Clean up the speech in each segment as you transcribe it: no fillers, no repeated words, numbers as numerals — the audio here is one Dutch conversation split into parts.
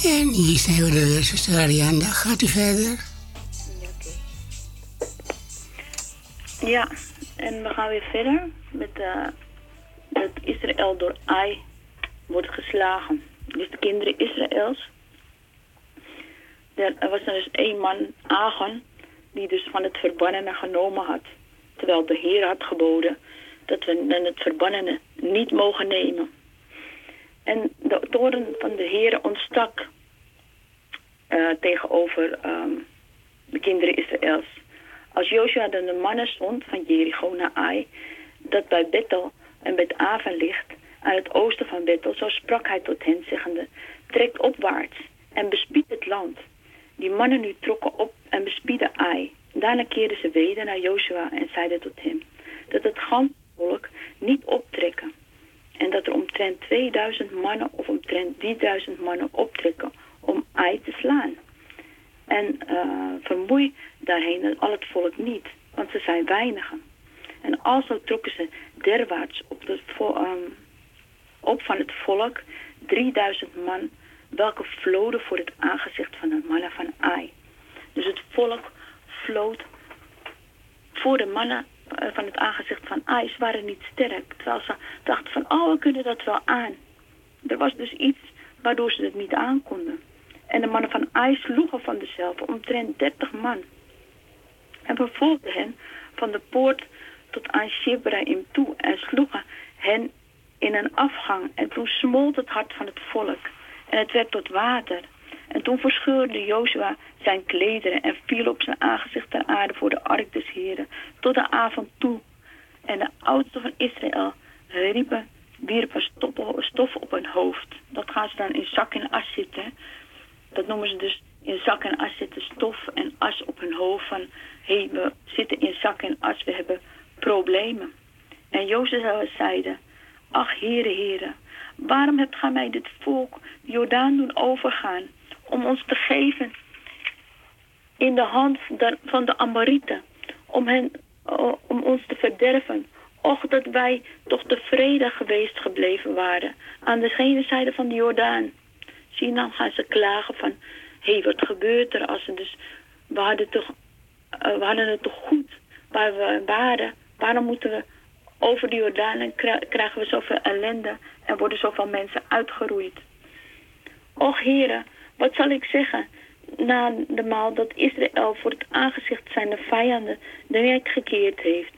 En hier zijn we de zuster Arianda. Gaat u verder? Ja, en we gaan weer verder met dat Israël door Ai wordt geslagen. Dus de kinderen Israëls. Er was er dus één man, Agon, die dus van het verbannene genomen had. Terwijl de Heer had geboden dat we het verbannene niet mogen nemen. En de toorn van de Heer ontstak tegenover de kinderen Israëls. Als Joshua de mannen stond van Jericho naar Ai, dat bij Bethel en Bet Aven ligt, aan het oosten van Bethel, zo sprak hij tot hen, zeggende: trekt opwaarts en bespied het land. Die mannen nu trokken op en bespieden Ai. Daarna keerden ze weder naar Joshua en zeiden tot hem dat het ganse volk niet optrekken. En dat er omtrent 2000 mannen of omtrent 3000 mannen optrekken om Ai te slaan. En vermoei daarheen al het volk niet, want ze zijn weinigen. En alzo trokken ze derwaarts op van het volk 3000 man, welke vloden voor het aangezicht van de mannen van Ai. Dus het volk vlood voor de mannen van het aangezicht van Ai. Ze waren niet sterk, terwijl ze dachten van, oh, we kunnen dat wel aan. Er was dus iets waardoor ze het niet aankonden. En de mannen van Ai sloegen van dezelfde omtrent 30 man. En vervolgden hen van de poort tot aan Shebraim toe en sloegen hen in een afgang. En toen smolt het hart van het volk en het werd tot water. En toen verscheurde Jozua zijn klederen en viel op zijn aangezicht ter aarde voor de ark des Heren tot de avond toe. En de oudsten van Israël wierpen stof op hun hoofd. Dat gaan ze dan in zak en as zitten. Dat noemen ze dus in zak en as zitten, stof en as op hun hoofd. Van, hé, we zitten in zak en as, we hebben problemen. En Jozua zeide: ach, heren, waarom hebt gij mij dit volk de Jordaan doen overgaan om ons te geven in de hand van de Amorieten, om ons te verderven? Och, dat wij toch tevreden geweest gebleven waren aan de ene zijde van de Jordaan. Zie, dan gaan ze klagen van, hé, wat gebeurt er als we hadden het toch goed waar we waren. Waarom moeten we over de Jordaan en krijgen we zoveel ellende en worden zoveel mensen uitgeroeid? Och, heren, wat zal ik zeggen na de maal dat Israël voor het aangezicht zijn de vijanden de nek gekeerd heeft?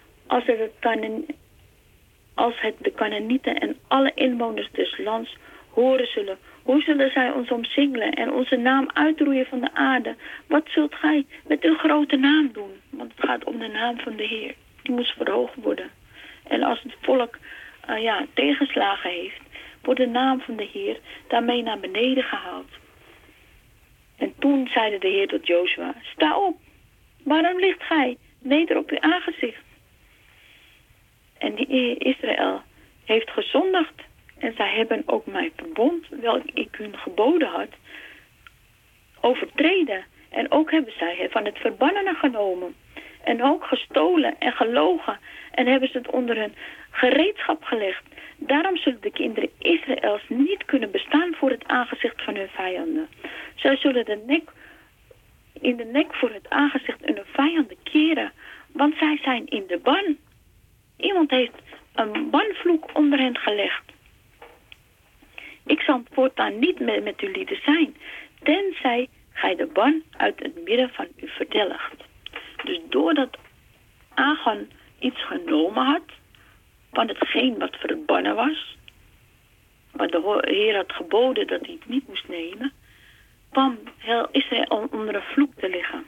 Als het de Kanaanieten en alle inwoners des lands horen zullen, hoe zullen zij ons omsingelen en onze naam uitroeien van de aarde? Wat zult gij met uw grote naam doen? Want het gaat om de naam van de Heer. Die moest verhoogd worden. En als het volk tegenslagen heeft, wordt de naam van de Heer daarmee naar beneden gehaald. En toen zeide de Heer tot Jozua: sta op, waarom ligt gij neder op uw aangezicht? En die Israël heeft gezondigd. En zij hebben ook mijn verbond, welk ik hun geboden had, overtreden. En ook hebben zij van het verbannene genomen. En ook gestolen en gelogen. En hebben ze het onder hun gereedschap gelegd. Daarom zullen de kinderen Israëls niet kunnen bestaan voor het aangezicht van hun vijanden. Zij zullen in de nek voor het aangezicht hun vijanden keren. Want zij zijn in de ban. Iemand heeft een banvloek onder hen gelegd. Ik zal voortaan niet meer met uw lieden zijn, tenzij gij de ban uit het midden van u verdelgt. Dus doordat Agon iets genomen had van hetgeen wat verbannen was, wat de Heer had geboden dat hij het niet moest nemen, kwam heel Israël onder een vloek te liggen.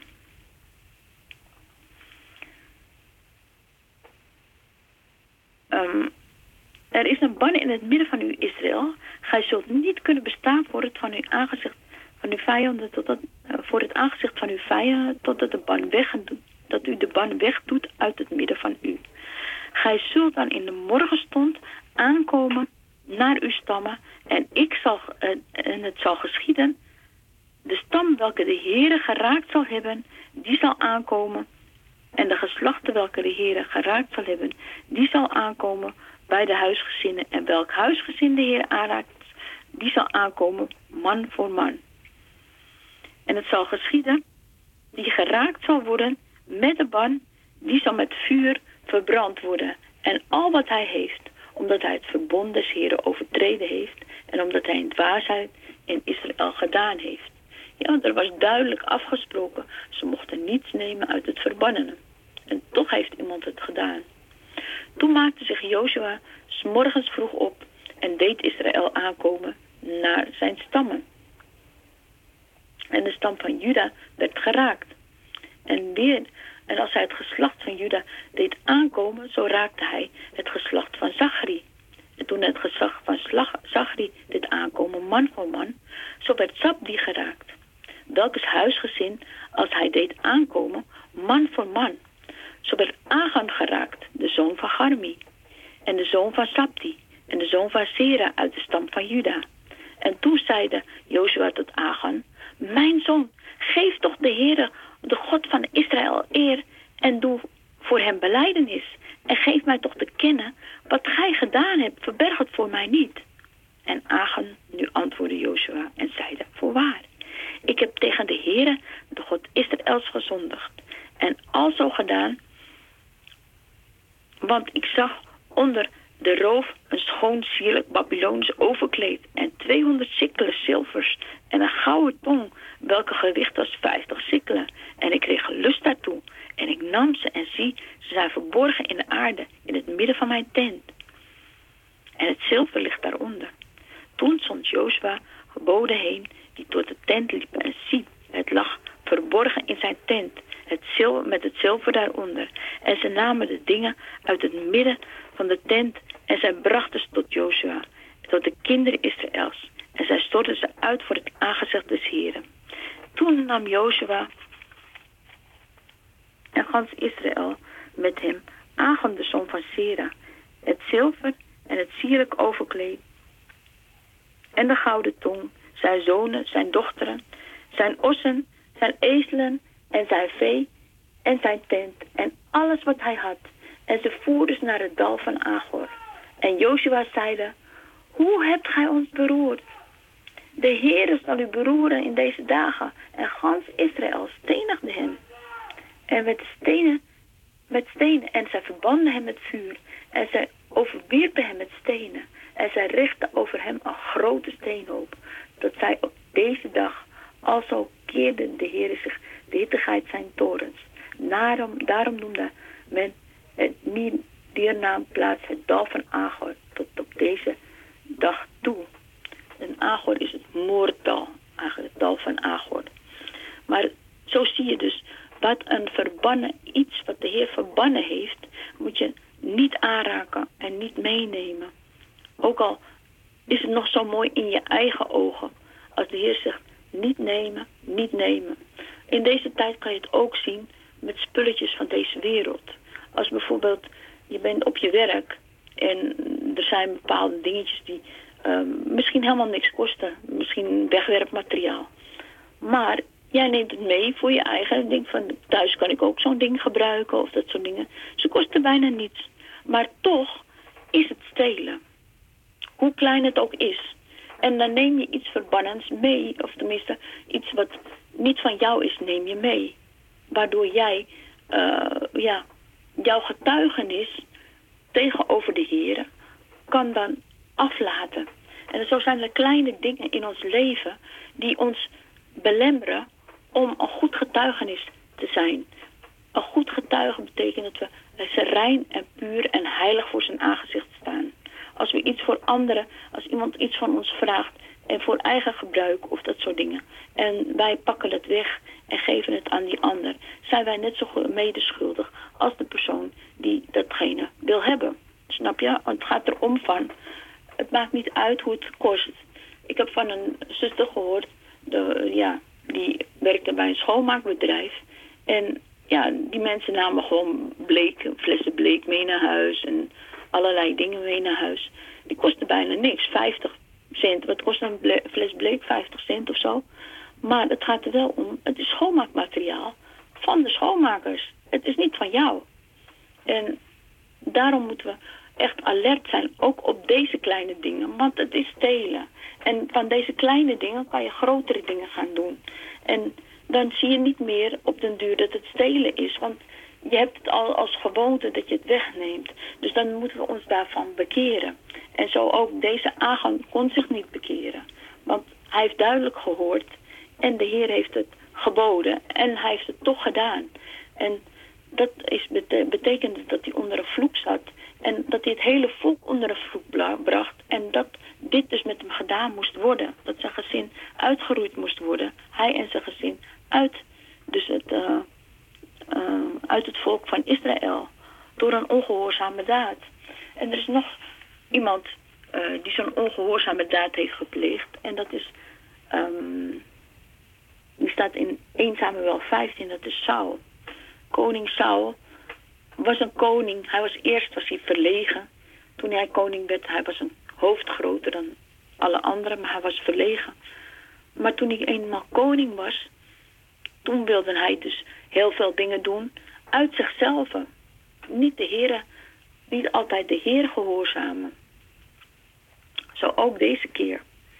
Er is een ban in het midden van u, Israël. Gij zult niet kunnen bestaan voor het van uw aangezicht van uw vijanden voor het aangezicht van uw vijanden totdat dat u de ban wegdoet uit het midden van u. Gij zult dan in de morgenstond aankomen naar uw stammen en het zal geschieden. De stam welke de Heere geraakt zal hebben, die zal aankomen. En de geslachten welke de Heere geraakt zal hebben, die zal aankomen bij de huisgezinnen. En welk huisgezin de Heer aanraakt, die zal aankomen, man voor man. En het zal geschieden, die geraakt zal worden met de ban, die zal met vuur verbrand worden. En al wat hij heeft, omdat hij het verbond des Heren overtreden heeft en omdat hij in dwaasheid in Israël gedaan heeft. Ja, er was duidelijk afgesproken, ze mochten niets nemen uit het verbannene. En toch heeft iemand het gedaan. Toen maakte zich Jozua 's morgens vroeg op en deed Israël aankomen naar zijn stammen. En de stam van Juda werd geraakt. En als hij het geslacht van Juda deed aankomen, zo raakte hij het geslacht van Zachri. En toen het geslacht van Zachri deed aankomen, man voor man, zo werd Zabdi geraakt. Welkes huisgezin, als hij deed aankomen, man voor man. Zo werd Agan geraakt, de zoon van Garmi, en de zoon van Zabdi, en de zoon van Sera uit de stam van Juda. En toen zeide Jozua tot Agan, mijn zoon, geef toch de Heere, de God van Israël, eer en doe voor hem belijdenis. En geef mij toch te kennen wat gij gedaan hebt, verberg het voor mij niet. En Agan nu antwoordde Jozua en zeide, voorwaar, ik heb tegen de Heere, de God Israëls, gezondigd. En alzo gedaan, want ik zag onder de roof een schoon sierlijk Babylonisch overkleed en 200 sikkelen zilvers en een gouden tong, welke gewicht was 50 sikkelen. En ik kreeg lust daartoe en ik nam ze en zie, ze zijn verborgen in de aarde, in het midden van mijn tent. En het zilver ligt daaronder. Toen zond Jozua geboden heen, die tot de tent liepen en zie, het lag verborgen in zijn tent, met het zilver daaronder. En ze namen de dingen uit het midden van de tent en zij brachten ze tot Jozua, tot de kinderen Israëls. En zij stortten ze uit voor het aangezicht des Heren. Toen nam Jozua en gans Israël met hem Agan de zoon van Sera, het zilver en het sierlijk overkleed en de gouden tong, zijn zonen, zijn dochteren, zijn ossen, zijn ezelen en zijn vee en zijn tent en alles wat hij had. En ze voerden ze naar het dal van Agor. En Jozua zeide, hoe hebt gij ons beroerd? De Heere zal u beroeren in deze dagen. En gans Israël stenigde hem. En met stenen. En zij verbanden hem met vuur. En zij overwierpen hem met stenen. En zij richtten over hem een grote steenhoop. Dat zij op deze dag, alzo keerde de Heere zich de hittigheid zijn torens. Daarom noemde men het diernaam plaats het dal van Agor tot op deze dag toe. En Agor is het moorddal, eigenlijk het dal van Agor. Maar zo zie je dus, wat een verbannen, iets wat de Heer verbannen heeft, moet je niet aanraken en niet meenemen. Ook al is het nog zo mooi in je eigen ogen, als de Heer zegt, niet nemen, niet nemen. In deze tijd kan je het ook zien met spulletjes van deze wereld. Als bijvoorbeeld, je bent op je werk en er zijn bepaalde dingetjes die misschien helemaal niks kosten. Misschien wegwerpmateriaal. Maar jij neemt het mee voor je eigen. En denkt van, thuis kan ik ook zo'n ding gebruiken of dat soort dingen. Ze kosten bijna niets. Maar toch is het stelen. Hoe klein het ook is. En dan neem je iets verbannens mee. Of tenminste, iets wat niet van jou is, neem je mee. Waardoor jij, jouw getuigenis tegenover de Heer kan dan aflaten. En zo zijn er kleine dingen in ons leven die ons belemmeren om een goed getuigenis te zijn. Een goed getuige betekent dat we sereen en puur en heilig voor zijn aangezicht staan. Als we iets voor anderen, als iemand iets van ons vraagt en voor eigen gebruik of dat soort dingen. En wij pakken het weg en geven het aan die ander. Zijn wij net zo medeschuldig als de persoon die datgene wil hebben. Snap je? Want het gaat erom van, het maakt niet uit hoe het kost. Ik heb van een zuster gehoord, die werkte bij een schoonmaakbedrijf. En ja, die mensen namen gewoon flessen bleek mee naar huis en allerlei dingen mee naar huis. Die kostten bijna niks, 50 cent. Wat kost een fles bleek? 50 cent of zo. Maar het gaat er wel om, het is schoonmaakmateriaal van de schoonmakers. Het is niet van jou. En daarom moeten we echt alert zijn, ook op deze kleine dingen. Want het is stelen. En van deze kleine dingen kan je grotere dingen gaan doen. En dan zie je niet meer op den duur dat het stelen is. Want je hebt het al als gewoonte dat je het wegneemt. Dus dan moeten we ons daarvan bekeren. En zo ook deze Agan kon zich niet bekeren. Want hij heeft duidelijk gehoord. En de Heer heeft het geboden. En hij heeft het toch gedaan. En dat betekende dat hij onder een vloek zat. En dat hij het hele volk onder een vloek bracht. En dat dit dus met hem gedaan moest worden. Dat zijn gezin uitgeroeid moest worden. Hij en zijn gezin uit het volk van Israël. Door een ongehoorzame daad. En er is nog iemand die zo'n ongehoorzame daad heeft gepleegd. En dat is... die staat in 1 Samuel 15. Dat is Saul. Koning Saul was een koning. Was hij verlegen. Toen hij koning werd, hij was een hoofd groter dan alle anderen, maar hij was verlegen. Maar toen hij eenmaal koning was, toen wilde hij dus heel veel dingen doen uit zichzelf. Niet altijd de Heer gehoorzamen. Zo ook deze keer.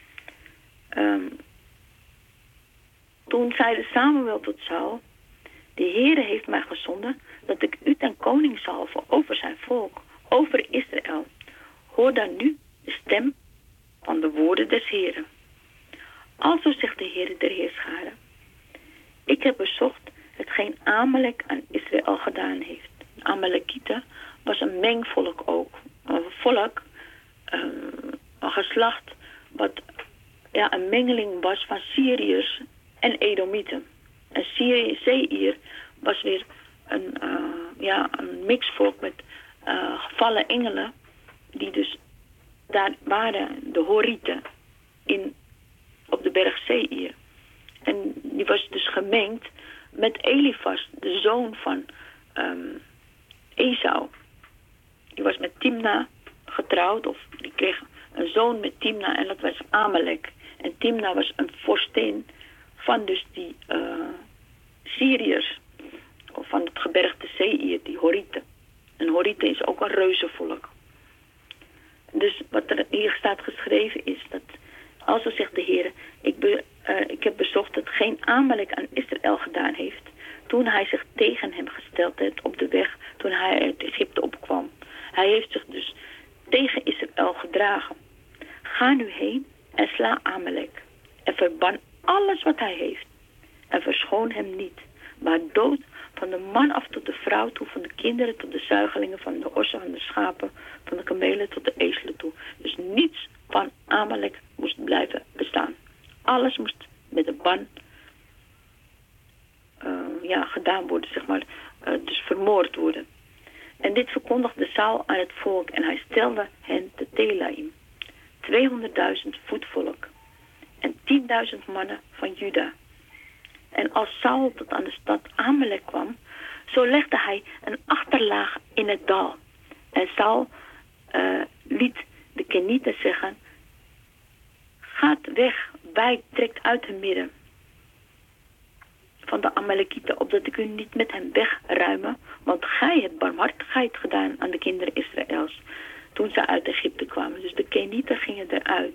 Toen zeide Samuel tot Saul: de Heere heeft mij gezonden dat ik u ten koning zalve over zijn volk, over Israël. Hoor dan nu de stem van de woorden des Heeren. Alzo zegt de Heere der Heerscharen: ik heb bezocht hetgeen Amalek aan Israël gedaan heeft. Amalekieten was een mengvolk ook. Een volk, een geslacht wat een mengeling was van Syriërs en Edomieten. En Seir was weer een mixvolk met gevallen engelen, die dus daar waren, de Horieten, op de berg Seir. En die was dus gemengd met Elifas, de zoon van Esau. Die was met Timna getrouwd, of die kreeg een zoon met Timna, en dat was Amalek. En Timna was een vorstin van dus die Syriërs, of van het gebergte Seir, die Horieten. En Horieten is ook een reuzenvolk. Dus wat er hier staat geschreven is dat, als er zegt de Heer, ik heb bezocht dat geen Amalek aan Israël gedaan heeft, toen hij zich tegen hem gesteld heeft op de weg, toen hij uit Egypte opkwam. Hij heeft zich dus tegen Israël gedragen. Ga nu heen en sla Amalek en verban alles wat hij heeft. En verschoon hem niet, maar dood van de man af tot de vrouw toe, van de kinderen tot de zuigelingen, van de ossen, van de schapen, van de kamelen tot de ezelen toe. Dus niets van Amalek moest blijven bestaan. Alles moest met de ban gedaan worden, zeg maar, dus vermoord worden. En dit verkondigde Saul aan het volk en hij stelde hen te Telaim. 200.000 voetvolk en 10.000 mannen van Juda. En als Saul tot aan de stad Amalek kwam, zo legde hij een achterlaag in het dal. En Saul liet de Kenieten zeggen: gaat weg, trekt uit het midden van de Amalekieten, opdat ik u niet met hem wegruimen, want gij hebt barmhartigheid gedaan aan de kinderen Israëls toen ze uit Egypte kwamen. Dus de Kenieten gingen eruit.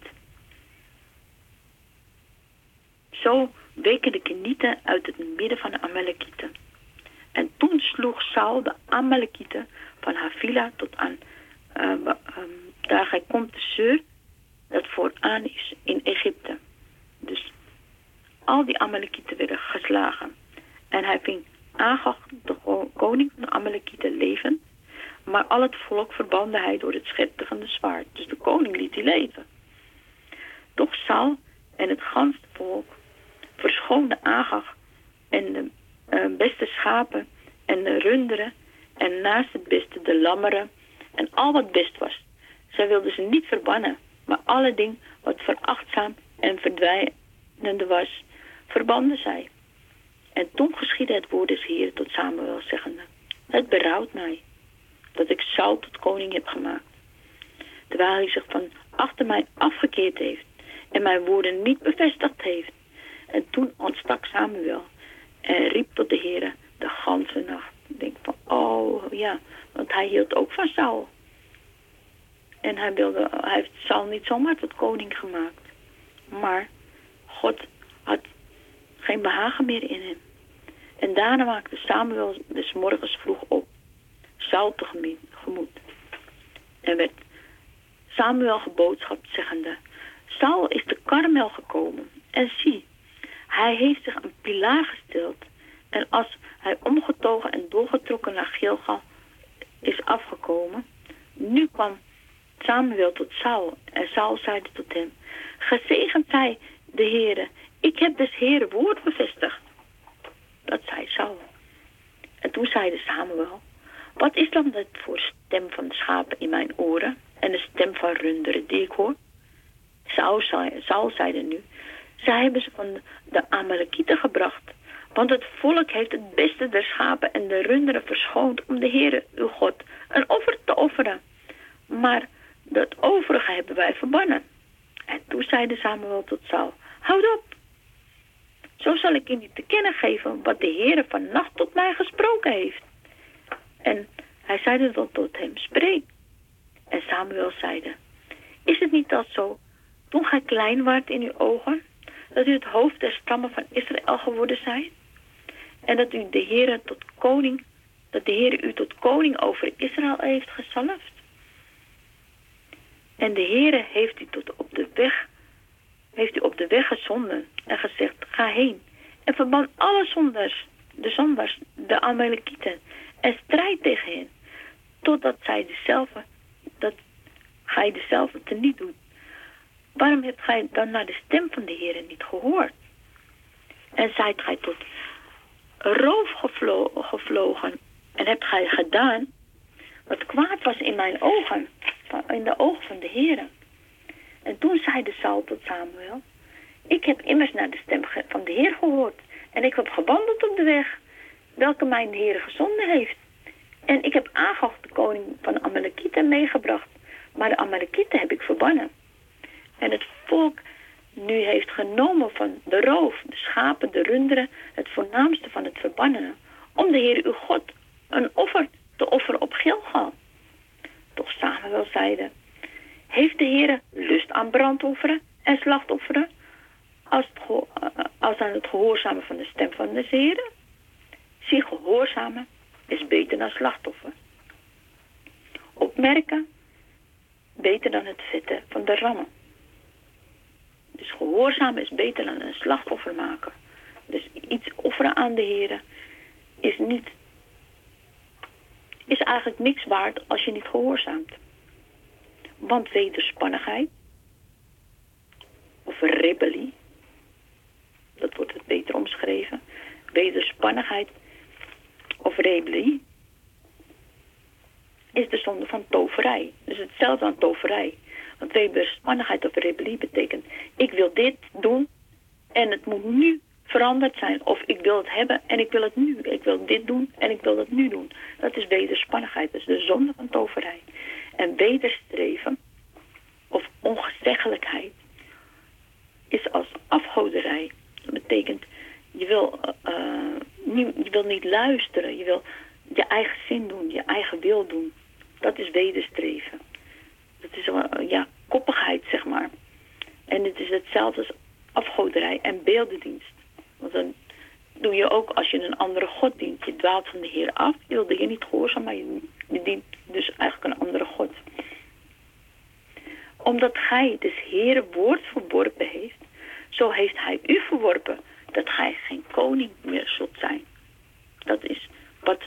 Zo weken de Kenieten uit het midden van de Amalekieten. En toen sloeg Saul de Amalekieten van Havila tot aan daar hij komt de Sur, dat vooraan is in Egypte. Dus al die Amalekieten werden geslagen. En hij ving Agag, de koning van de Amalekieten, levend. Maar al het volk verbande hij door het scheppen van de zwaard. Dus de koning liet hij leven. Doch Saul en het ganse volk verschoonde Agag en de beste schapen en de runderen en naast het beste de lammeren en al wat best was. Zij wilden ze niet verbannen, maar alle ding wat verachtzaam en verdwijnende was, verbanden zij. En toen geschiedde het woord des Heeren tot Samuel, zeggende: het berouwt mij dat ik Saul tot koning heb gemaakt, terwijl hij zich van achter mij afgekeerd heeft en mijn woorden niet bevestigd heeft. En toen ontstak Samuel en riep tot de Heere de ganse nacht. Ik denk van, oh ja, want hij hield ook van Saul. En hij heeft Saul niet zomaar tot koning gemaakt. Maar God had geen behagen meer in hem. En daarna maakte Samuel des morgens vroeg op Saul tegemoet. En werd Samuel geboodschapt zeggende: Saul is te Karmel gekomen. En zie, hij heeft zich een pilaar gesteld. En als hij omgetogen en doorgetrokken naar Gilgal is afgekomen. Nu kwam Samuel tot Saul. En Saul zeide tot hem: gezegend zij de Heere, ik heb des Heere woord bevestigd. Dat zei Saul. En toen zeide Samuel: wat is dan dat voor stem van de schapen in mijn oren en de stem van runderen die ik hoor? Saul zeide nu: zij hebben ze van de Amalekieten gebracht. Want het volk heeft het beste der schapen en de runderen verschoond om de Heere, uw God, een offer te offeren. Maar dat overige hebben wij verbannen. En toen zeide Samuel tot Saul: houd op. Zo zal ik u niet te kennen geven wat de Heere vannacht tot mij gesproken heeft. En hij zeide dan tot hem: spreek. En Samuel zeide: is het niet al zo, toen gij klein waart in uw ogen, dat u het hoofd der stammen van Israël geworden zijt? En dat u de Heere u tot koning over Israël heeft gezalfd? En de Heere heeft u op de weg gezonden en gezegd: ga heen en verban alle zondaars, de Amalekieten, en strijd tegen hen, totdat gij dezelfde teniet doet. Waarom hebt gij dan naar de stem van de Heere niet gehoord? En zijt gij tot roof gevlogen en hebt gij gedaan wat kwaad was in mijn ogen, in de ogen van de Heere? En toen zeide Saul tot Samuel: ik heb immers naar de stem van de Heer gehoord en ik heb gewandeld op de weg welke mijn Heere gezonden heeft. En ik heb Agag, de koning van de Amalekieten, meegebracht, maar de Amalekieten heb ik verbannen. En het volk nu heeft genomen van de roof, de schapen, de runderen, het voornaamste van het verbannene, om de Heer uw God een offer te offeren op Gilgal. Toch Samuel zeide: heeft de Heer lust aan brandofferen en slachtofferen, als aan het gehoorzamen van de stem van de Heer? Zie, gehoorzamen is beter dan slachtoffer. Opmerken, beter dan het vetten van de rammen. Dus gehoorzamen is beter dan een slachtoffer maken. Dus iets offeren aan de Heer is eigenlijk niks waard als je niet gehoorzaamt. Want wederspannigheid of rebellie, dat wordt het beter omschreven. Wederspannigheid of rebellie is de zonde van toverij. Dus hetzelfde aan toverij. Want wederspannigheid of rebellie betekent: ik wil dit doen en het moet nu veranderd zijn. Of ik wil het hebben en ik wil het nu. Ik wil dit doen en ik wil dat nu doen. Dat is wederspannigheid. Dat is de zonde van toverij. En wederstreven of ongezeggelijkheid is als afgoderij. Dat betekent, je wil niet luisteren. Je wil je eigen zin doen, je eigen wil doen. Dat is wederstreven. Dat is koppigheid, zeg maar. En het is hetzelfde als afgoderij en beeldendienst. Want dan doe je ook als je een andere God dient. Je dwaalt van de Heer af. Je wil de Heer niet gehoorzaam, maar je dient dus eigenlijk een andere God. Omdat gij dus Heere woord verworpen heeft, zo heeft hij u verworpen, dat gij geen koning meer zult zijn. Dat is wat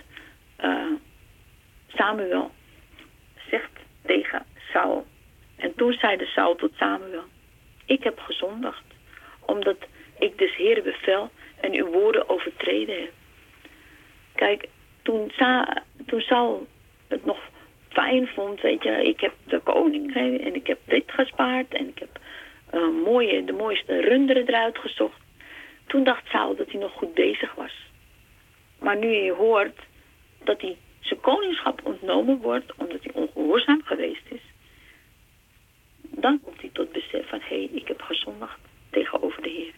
Samuel zegt tegen Saul. En toen zeide Saul tot Samuel: ik heb gezondigd, omdat ik dus Heere bevel en uw woorden overtreden heb. Kijk, toen Saul het nog fijn vond, weet je, ik heb de koning en ik heb dit gespaard en ik heb de mooiste runderen eruit gezocht. Toen dacht Saul dat hij nog goed bezig was. Maar nu je hoort dat hij zijn koningschap ontnomen wordt omdat hij ongehoorzaam geweest is, dan komt hij tot besef van: ik heb gezondigd tegenover de Heer.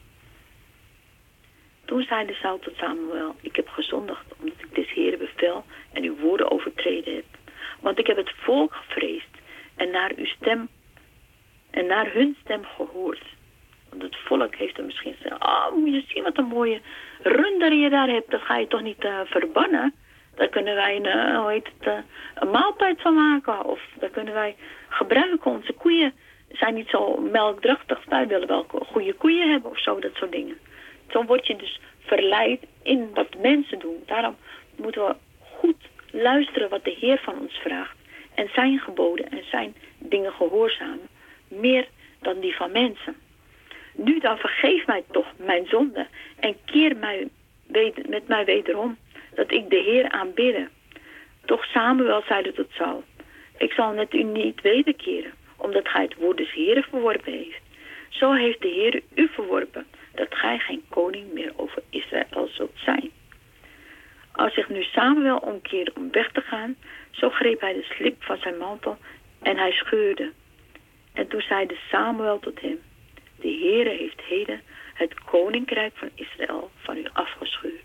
Toen zeide Saul tot Samuel: ik heb gezondigd omdat ik des Heere bevel en uw woorden overtreden heb. Want ik heb het volk gevreesd en naar uw stem en naar hun stem gehoord. Want het volk heeft er misschien gezegd, moet je zien wat een mooie runder je daar hebt. Dat ga je toch niet verbannen? Daar kunnen wij een maaltijd van maken. Of daar kunnen wij gebruiken. Onze koeien zijn niet zo melkdrachtig. Wij willen wel goede koeien hebben of zo, dat soort dingen. Zo word je dus verleid in wat mensen doen. Daarom moeten we goed luisteren wat de Heer van ons vraagt. En zijn geboden en zijn dingen gehoorzamen. Meer dan die van mensen. Nu dan vergeef mij toch mijn zonde. En keer met mij wederom. Dat ik de Heer aanbidde. Toch Samuel zeide tot Saul. Ik zal met u niet wederkeren. Omdat gij het woord des Heeren verworpen heeft. Zo heeft de Heer u verworpen. Dat gij geen koning meer over Israël zult zijn. Als zich nu Samuel omkeerde om weg te gaan. Zo greep hij de slip van zijn mantel. En hij scheurde. En toen zeide Samuel tot hem. De Heere heeft heden het koninkrijk van Israël van u afgescheurd.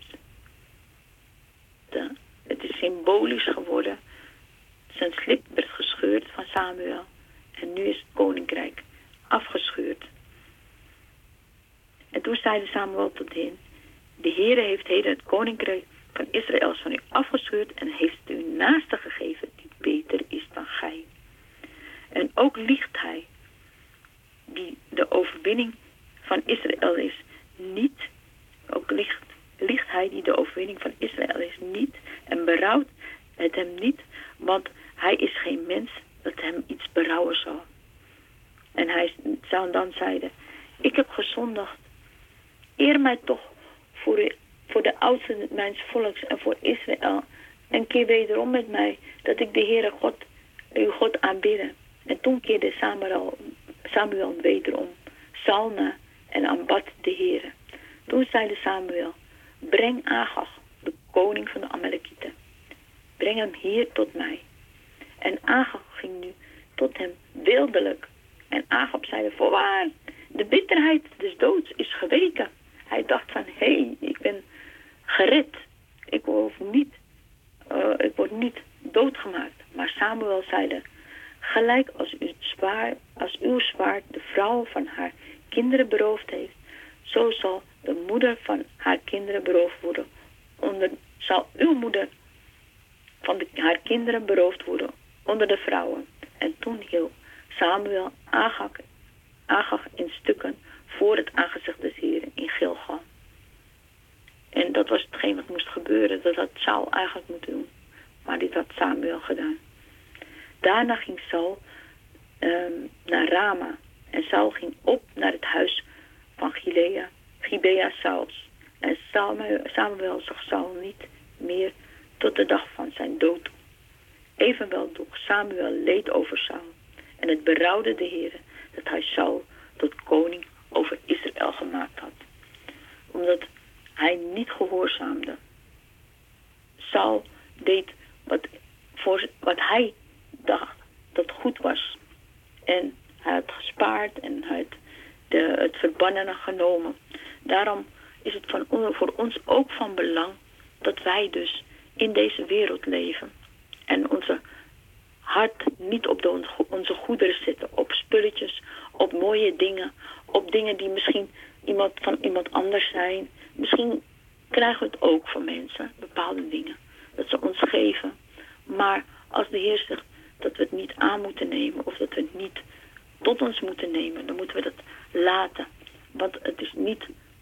Het is symbolisch geworden. Zijn slip werd gescheurd van Samuel. En nu is het koninkrijk afgescheurd. En toen zeide Samuel tot hen. De Heere heeft heden het koninkrijk van Israël van u afgescheurd. En heeft het uw naaste gegeven die beter is dan gij. En ook liegt hij. Die de overwinning van Israël is niet. Ook liegt hij die de overwinning van Israël is niet. En berouwt het hem niet. Want hij is geen mens dat hem iets berouwen zal. En hij zou dan zeiden. Ik heb gezondigd. Eer mij toch voor de oudsten mijns volks en voor Israël. En keer wederom met mij. Dat ik de Heere God, uw God aanbidde. En toen keerde Samuel wederom Saul na en aanbad de Heere. Toen zeide Samuel, breng Agag, de koning van de Amalekieten. Breng hem hier tot mij. En Agag ging nu tot hem weldelijk. En Agab zeide, voorwaar, de bitterheid des doods is geweken. Hij dacht van, ik ben gered. Ik word niet doodgemaakt. Maar Samuel zeide, gelijk als uw zwaard de vrouw van haar kinderen beroofd heeft, zo zal de moeder van haar kinderen beroofd worden. Zal uw moeder van haar kinderen beroofd worden onder de vrouwen. En toen hield Samuel Agag in stukken voor het aangezicht des Heren in Gilgal. En dat was hetgeen wat moest gebeuren. Dat had Saul eigenlijk moeten doen. Maar dit had Samuel gedaan. Daarna ging Saul naar Rama. En Saul ging op naar het huis van Gibea Sauls. En Samuel zag Saul niet meer tot de dag van zijn dood toe. Evenwel droeg Samuel leed over Saul. En het berouwde de Heere dat hij Saul tot koning over Israël gemaakt had. Omdat hij niet gehoorzaamde. Saul deed wat hij dacht dat goed was. En hij had gespaard en hij had het verbannene genomen. Daarom is het voor ons ook van belang dat wij dus in deze wereld leven. En onze hart niet op onze goederen zitten. Op spulletjes, op mooie dingen. Op dingen die misschien van iemand anders zijn. Misschien krijgen we het ook van mensen, bepaalde dingen. Dat ze ons geven. Maar als de Heer zegt dat we het niet aan moeten nemen. Of dat we het niet tot ons moeten nemen. Dan moeten we dat laten. Want het is niet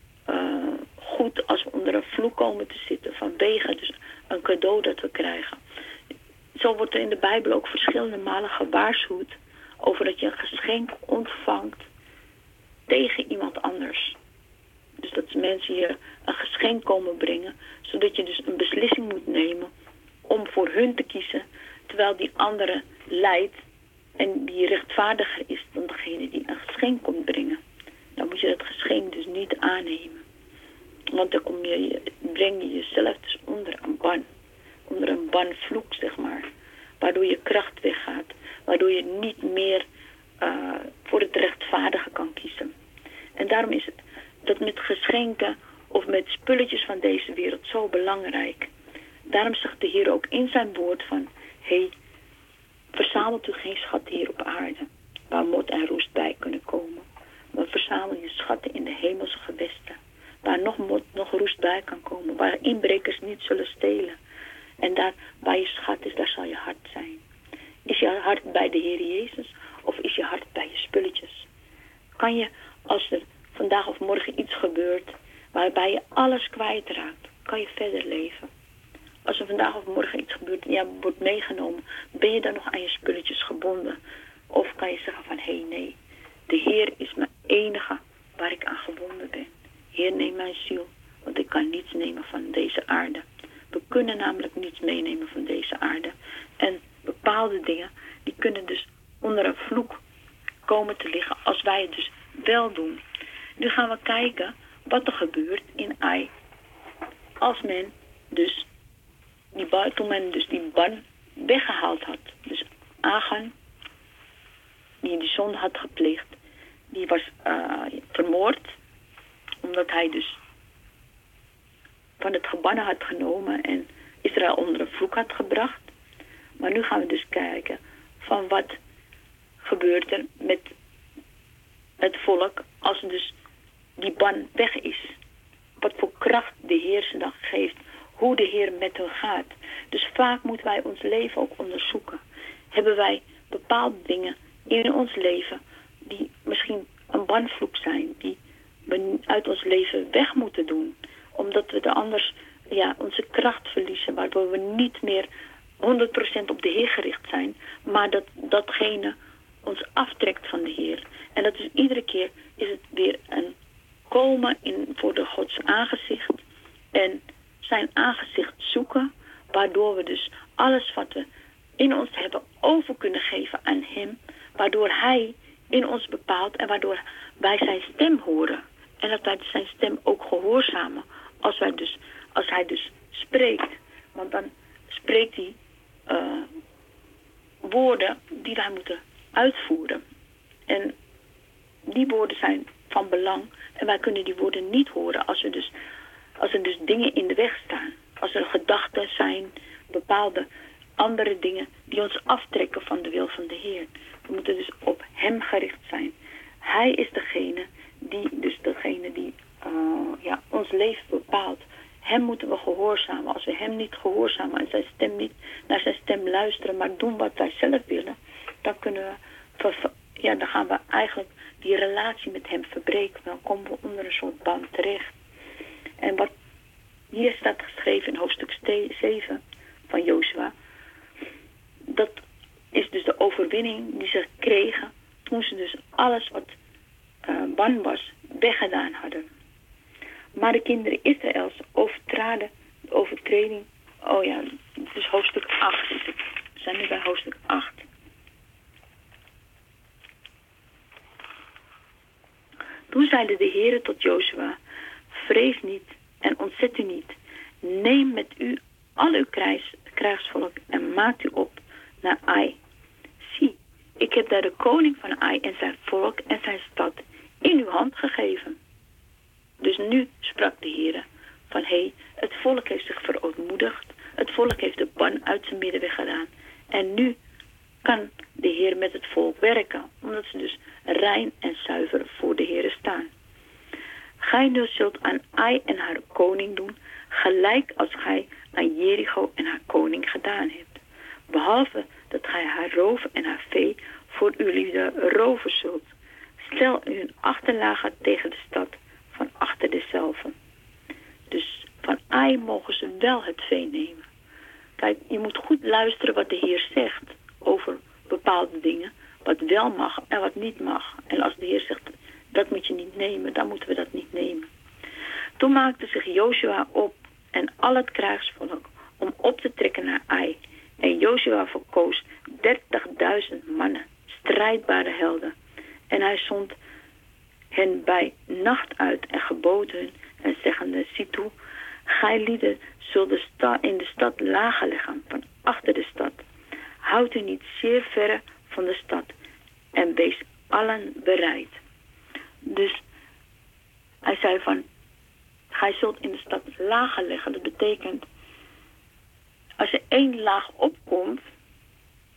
goed als we onder een vloek komen te zitten. Vanwege dus een cadeau dat we krijgen. Zo wordt er in de Bijbel ook verschillende malen gewaarschuwd. Over dat je een geschenk ontvangt tegen iemand anders. Dus dat mensen je een geschenk komen brengen. Zodat je dus een beslissing moet nemen om voor hun te kiezen. Terwijl die andere lijdt en die rechtvaardiger is dan degene die een geschenk komt brengen. Dan moet je dat geschenk dus niet aannemen. Want dan breng je jezelf dus onder een ban. Onder een banvloek, zeg maar. Waardoor je kracht weggaat. Waardoor je niet meer voor het rechtvaardige kan kiezen. En daarom is het dat met geschenken of met spulletjes van deze wereld zo belangrijk. Daarom zegt de Heer ook in zijn woord van, verzamelt u geen schatten hier op aarde, waar mot en roest bij kunnen komen. Maar verzamel je schatten in de hemelse gewesten, waar nog mot, nog roest bij kan komen, waar inbrekers niet zullen stelen. En daar waar je schat is, daar zal je hart zijn. Is je hart bij de Heer Jezus of is je hart bij je spulletjes? Kan je, als er vandaag of morgen iets gebeurt waarbij je alles kwijtraakt, kan je verder leven? Als er vandaag of morgen iets gebeurt en jij wordt meegenomen, ben je dan nog aan je spulletjes gebonden? Of kan je zeggen van, hé, nee, de Heer is mijn enige waar ik aan gebonden ben. Heer, neem mijn ziel, want ik kan niets nemen van deze aarde. We kunnen namelijk niets meenemen van deze aarde. En bepaalde dingen, die kunnen dus onder een vloek komen te liggen als wij het dus wel doen. Nu gaan we kijken wat er gebeurt in Ai. Als men dus toen men dus die ban weggehaald had. Dus Achan, die die zonde had gepleegd, die was vermoord, omdat hij dus van het gebannen had genomen en Israël onder een vloek had gebracht. Maar nu gaan we dus kijken van wat gebeurt er met het volk als dus die ban weg is. Wat voor kracht de Heer ze dan geeft. Hoe de Heer met hen gaat. Dus vaak moeten wij ons leven ook onderzoeken. Hebben wij bepaalde dingen in ons leven die misschien een banvloek zijn. Die we uit ons leven weg moeten doen. Omdat we er anders onze kracht verliezen. Waardoor we niet meer 100% op de Heer gericht zijn. Maar datgene ons aftrekt van de Heer. En dat is iedere keer is het weer een komen voor de Gods aangezicht. En zijn aangezicht zoeken. Waardoor we dus alles wat we in ons hebben over kunnen geven aan hem. Waardoor hij in ons bepaalt. En waardoor wij zijn stem horen. En dat wij zijn stem ook gehoorzamen. Als hij dus spreekt. Want dan spreekt hij woorden die wij moeten uitvoeren. En die woorden zijn van belang. En wij kunnen die woorden niet horen als er dus dingen in de weg staan. Als er gedachten zijn, bepaalde andere dingen die ons aftrekken van de wil van de Heer. We moeten dus op hem gericht zijn. Hij is degene die ons leven bepaalt. Hem moeten we gehoorzamen. Als we hem niet gehoorzamen en zijn stem niet naar zijn stem luisteren, maar doen wat wij zelf willen, dan dan gaan we eigenlijk die relatie met hem verbreken. Dan komen we onder een soort band terecht. En wat hier staat geschreven in hoofdstuk 7 van Jozua, dat is dus de overwinning die ze kregen toen ze dus alles wat ban was weggedaan hadden. Maar de kinderen Israëls overtraden de overtreding. Oh ja, het is hoofdstuk 8. We zijn nu bij hoofdstuk 8. Toen zeide de Heere tot Jozua: vrees niet en ontzet u niet. Neem met u al uw krijgsvolk en maak u op naar Ai. Zie, ik heb daar de koning van Ai en zijn volk en zijn stad in uw hand gegeven. Dus nu sprak de Heere van het volk heeft zich verootmoedigd. Het volk heeft de ban uit zijn midden weggedaan. En nu kan de Heer met het volk werken. Omdat ze dus rein en zuiver voor de Heer staan. Gij dus zult aan Ai en haar koning doen, gelijk als gij aan Jericho en haar koning gedaan hebt. Behalve dat gij haar roven en haar vee voor uw liefde roven zult. Stel u een achterlager tegen de stad van achter dezelfde. Dus van Ai mogen ze wel het vee nemen. Kijk, je moet goed luisteren wat de Heer zegt over bepaalde dingen. Wat wel mag en wat niet mag. En als de Heer zegt, dat moet je niet nemen, dan moeten we dat niet nemen. Toen maakte zich Jozua op en al het krijgsvolk om op te trekken naar Ai. En Jozua verkoos 30.000 mannen, strijdbare helden. En hij zond hen bij nacht uit en gebood hun en zeggende: zie toe, gij lieden zult in de stad lager leggen van achter de stad. Houd u niet zeer verre van de stad en wees allen bereid. Dus hij zei van, gij zult in de stad lager leggen. Dat betekent, als er 1 laag opkomt,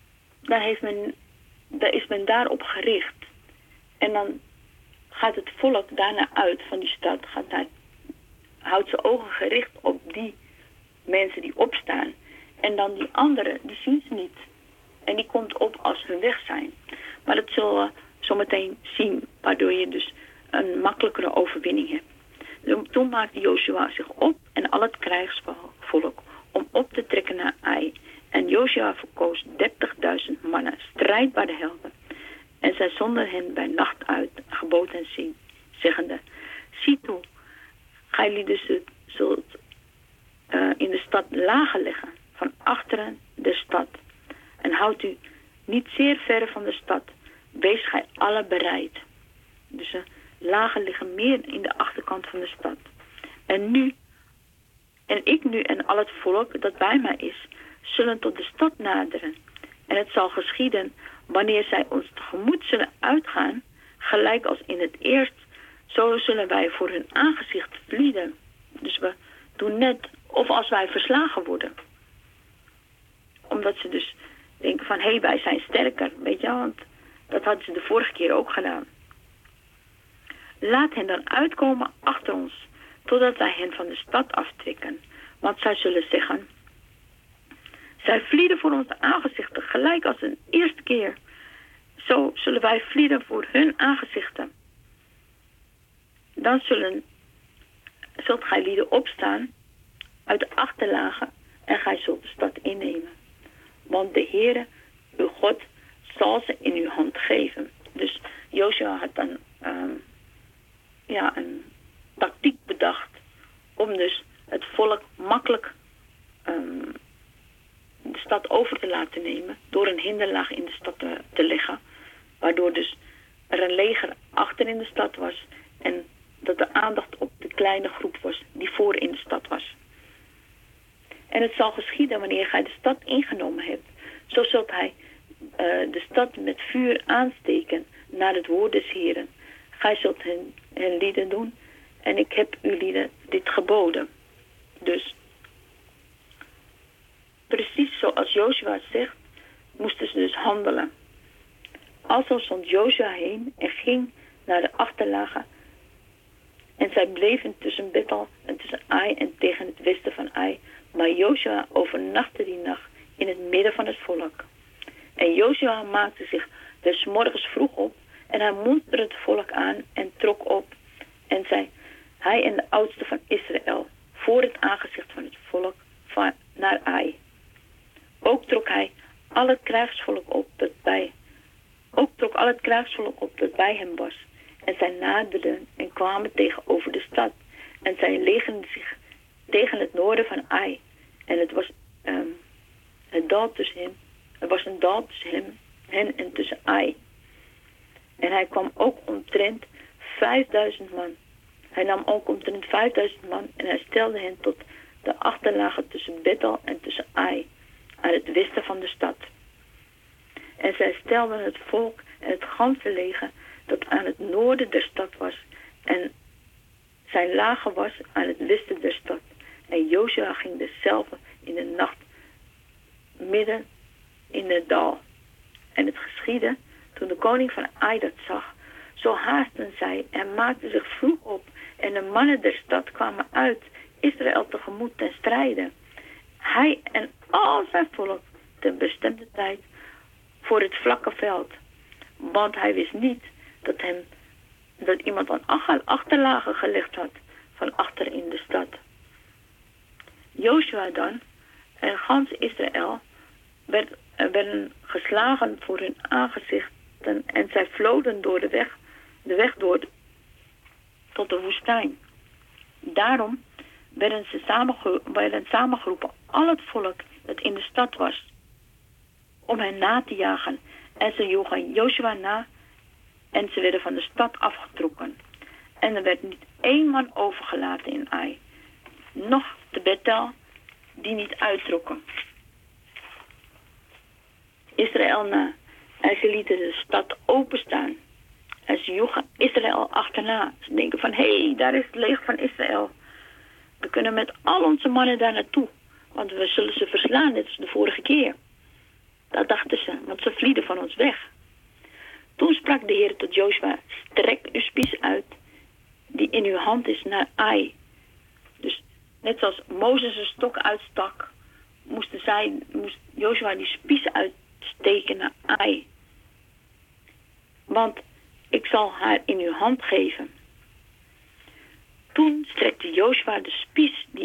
is men daarop gericht. En dan gaat het volk daarna uit van die stad, houdt zijn ogen gericht op die mensen die opstaan. En dan die anderen, die zien ze niet. En die komt op als ze weg zijn. Maar dat zullen we zometeen zien, waardoor je dus een makkelijkere overwinning hebt. Toen maakte Joshua zich op en al het krijgsvolk om op te trekken naar Ai. En Joshua verkoos 30.000 mannen, strijdbare helden. En zij zonden hen bij nacht uit, gebood hen zien, zeggende: zie toe, gij lieden zult in de stad lagen leggen, van achteren de stad. En houd u niet zeer ver van de stad, wees gij alle bereid. Dus lagen liggen meer in de achterkant van de stad. En ik nu en al het volk dat bij mij is, zullen tot de stad naderen. En het zal geschieden, wanneer zij ons tegemoet zullen uitgaan, gelijk als in het eerst, zo zullen wij voor hun aangezicht vlieden. Dus we doen net of als wij verslagen worden. Omdat ze dus denken van, hé, wij zijn sterker, weet je wel, want dat hadden ze de vorige keer ook gedaan. Laat hen dan uitkomen achter ons, totdat wij hen van de stad aftrekken. Want zij zullen zeggen: zij vlieden voor onze aangezichten, gelijk als een eerste keer. Zo zullen wij vlieden voor hun aangezichten. Dan zult gij lieden opstaan uit de achterlagen en gij zult de stad innemen. Want de Heere, uw God, zal ze in uw hand geven. Dus Joshua had dan een tactiek bedacht om dus het volk makkelijk de stad over te laten nemen door een hinderlaag in de stad te leggen, waardoor dus er een leger achter in de stad was en dat de aandacht op de kleine groep was die voor in de stad was. En het zal geschieden wanneer gij de stad ingenomen hebt, zo zult hij de stad met vuur aansteken naar het woord des Heren. Gij zult hen lieden doen en ik heb uw lieden dit geboden. Dus precies zoals Joshua zegt, moesten ze dus handelen. Alzo zond Joshua heen en ging naar de achterlagen. En zij bleven tussen Bethel en tussen Ai en tegen het westen van Ai. Maar Joshua overnachtte die nacht in het midden van het volk. En Joshua maakte zich des morgens vroeg op en hij monsterde het volk aan en trok op. En zei, hij en de oudste van Israël, voor het aangezicht van het volk naar Ai. Ook trok al het krijgsvolk op dat bij hem was. En zij naderden en kwamen tegenover de stad. En zij legerden zich tegen het noorden van Ai. En het was een dal tussen hen en tussen Ai. En hij kwam ook omtrent 5000 man. Hij nam ook omtrent 5000 man en hij stelde hen tot de achterlagen tussen Bethel en tussen Ai, aan het westen van de stad. En zij stelden het volk en het ganse leger dat aan het noorden der stad was en zijn lager was aan het westen der stad. En Joshua ging dezelfde in de nacht midden in het dal. En het geschiedde, toen de koning van Ai dat zag, zo haasten zij en maakten zich vroeg op. En de mannen der stad kwamen uit Israël tegemoet ten strijde. Hij en al zijn volk ten bestemde tijd voor het vlakke veld. Want hij wist niet dat iemand aan achterlagen gelegd had van achter in de stad. Joshua dan en gans Israël werden geslagen voor hun aangezichten en zij vloden door de weg door tot de woestijn. Daarom werden samengeroepen al het volk dat in de stad was om hen na te jagen. En ze joegen Joshua na en ze werden van de stad afgetrokken. En er werd niet één man overgelaten in Ai, noch te Bethel, die niet uittrokken. Israël na. En ze lieten de stad openstaan. En ze joegen Israël achterna. Ze denken van, hé, daar is het leger van Israël. We kunnen met al onze mannen daar naartoe. Want we zullen ze verslaan, net als de vorige keer. Dat dachten ze, want ze vlieden van ons weg. Toen sprak de Heer tot Jozua, strek uw spies uit, die in uw hand is, naar Ai. Dus net zoals Mozes een stok uitstak, moest Jozua die spies uitsteken naar Ai. Want ik zal haar in uw hand geven. Toen strekte Jozua de spies die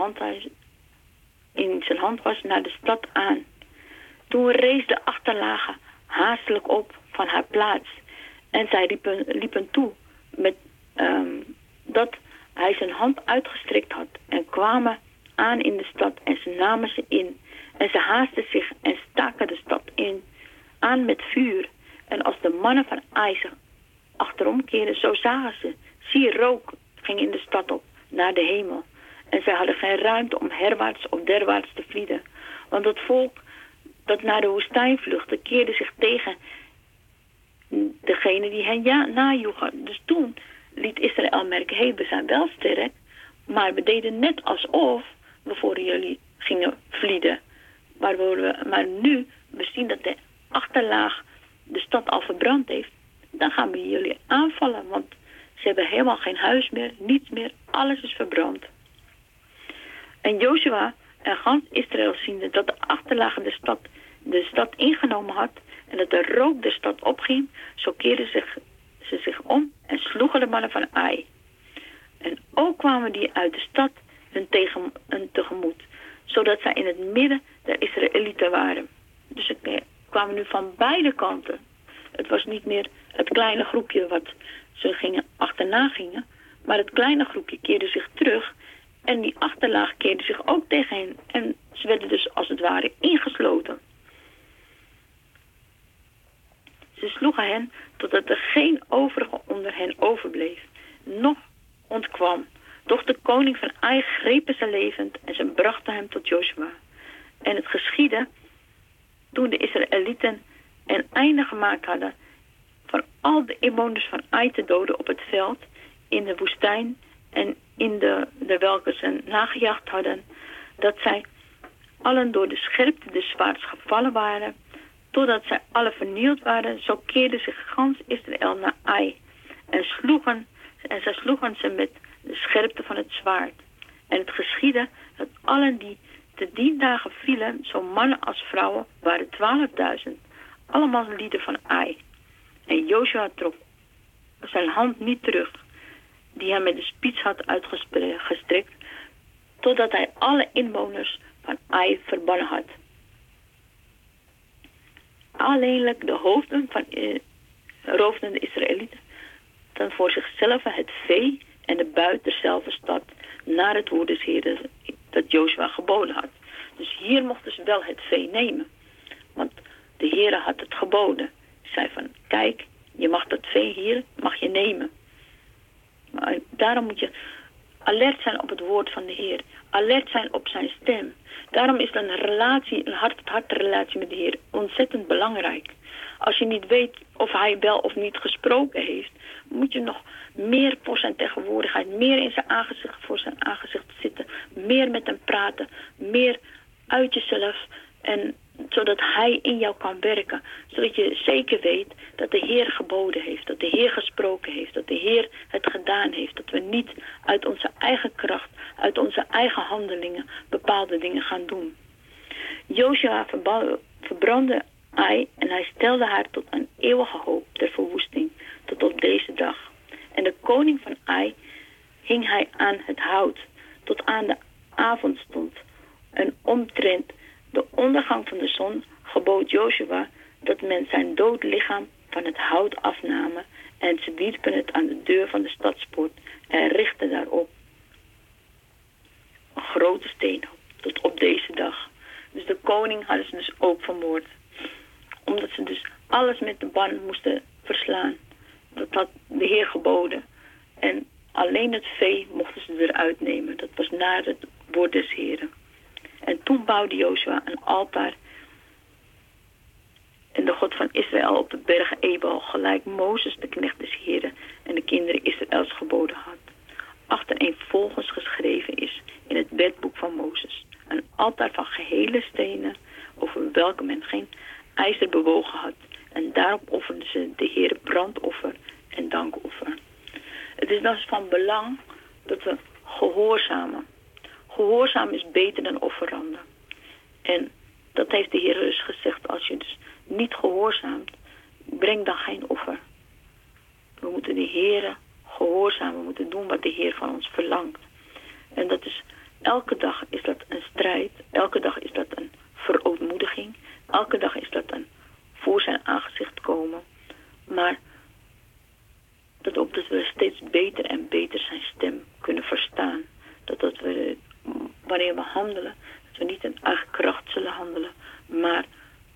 in zijn hand was naar de stad aan. Toen rees de achterlagen haastelijk op van haar plaats. En zij liepen toe met dat hij zijn hand uitgestrekt had. En kwamen aan in de stad en ze namen ze in. En ze haasten zich en staken de stad aan met vuur. En als de mannen van Ai zich achterom keerden, zo zagen ze. Zie, rook ging in de stad op, naar de hemel. En zij hadden geen ruimte om herwaarts of derwaarts te vlieden. Want het volk dat naar de woestijn vluchtte, keerde zich tegen degene die hen najoegen. Dus toen liet Israël merken, we zijn wel sterk, maar we deden net alsof we voor jullie gingen vlieden. Maar nu, we zien dat de achterlaag de stad al verbrand heeft, dan gaan we jullie aanvallen, want ze hebben helemaal geen huis meer, niets meer, alles is verbrand. En Jozua en gans Israël ziende dat de achterlaag de stad ingenomen had en dat de rook de stad opging, zo keerden ze zich om en sloegen de mannen van Ai. En ook kwamen die uit de stad hun tegemoet, zodat zij in het midden der Israëlieten waren. Dus ze kwamen nu van beide kanten. Het was niet meer het kleine groepje wat ze achterna gingen, maar het kleine groepje keerde zich terug en die achterlaag keerde zich ook tegen hen. En ze werden dus als het ware ingesloten. Ze sloegen hen totdat er geen overige onder hen overbleef, noch ontkwam. Doch de koning van Ai grepen ze levend en ze brachten hem tot Jozua. En het geschiedde toen de Israëlieten een einde gemaakt hadden van al de inwoners van Ai te doden op het veld, in de woestijn en in de welke ze nagejaagd hadden, dat zij allen door de scherpte des zwaards gevallen waren, totdat zij alle vernield waren, zo keerde zich gans Israël naar Ai en zij sloegen ze met de scherpte van het zwaard. En het geschiedde dat allen die te die dagen vielen, zo mannen als vrouwen, waren 12.000, allemaal lieden van Ai. En Jozua trok zijn hand niet terug, die hij met de spiets had uitgestrekt, totdat hij alle inwoners van Ai verbannen had. Alleenlijk de hoofden van roofden de Israëlieten dan voor zichzelf het vee en de buit derzelfde stad naar het woord des Heeren dat Jozua geboden had. Dus hier mochten ze wel het vee nemen, want de Heere had het geboden. Hij zei van, kijk, je mag dat vee hier, mag je nemen. Maar daarom moet je alert zijn op het woord van de Heer. Alert zijn op zijn stem. Daarom is een relatie, een hart-tot-hart relatie met de Heer ontzettend belangrijk. Als je niet weet of hij wel of niet gesproken heeft, moet je nog meer voor zijn tegenwoordigheid, meer in zijn aangezicht, voor zijn aangezicht zitten, meer met hem praten, meer uit jezelf, en zodat hij in jou kan werken, zodat je zeker weet dat de Heer geboden heeft, dat de Heer gesproken heeft, dat de Heer het gedaan heeft, dat we niet uit onze eigen kracht, uit onze eigen handelingen bepaalde dingen gaan doen. Jozua verbrandde Ai en hij stelde haar tot een eeuwige hoop der verwoesting, tot op deze dag. En de koning van Ai hing hij aan het hout, tot aan de avondstond. En omtrent de ondergang van de zon gebood Jozua dat men zijn dood lichaam van het hout afnamen en ze wierpen het aan de deur van de stadspoort en richtten daarop een grote steen tot op deze dag. Dus de koning hadden ze dus ook vermoord, omdat ze dus alles met de ban moesten verslaan. Dat had de Heer geboden. En alleen het vee mochten ze eruit nemen. Dat was naar het woord des Heren. En toen bouwde Jozua een altaar en de God van Israël op de berg Ebal, gelijk Mozes de knecht des Heren en de kinderen Israëls geboden had. Achtereenvolgens geschreven is in het wetboek van Mozes. Een altaar van gehele stenen, over welke men geen ijzer bewogen had. En daarop offerden ze de Heer brandoffer en dankoffer. Het is dus van belang dat we gehoorzamen. Gehoorzaam is beter dan offeranden. En dat heeft de Heer dus gezegd. Als je dus niet gehoorzaamt, breng dan geen offer. We moeten de Heer gehoorzamen. We moeten doen wat de Heer van ons verlangt. En dat is, elke dag is dat een strijd. Elke dag is dat een verootmoediging. Elke dag is dat een voor zijn aangezicht komen. Maar dat ook dat we steeds beter en beter zijn stem kunnen verstaan. Dat we, wanneer we handelen, dat we niet in eigen kracht zullen handelen, maar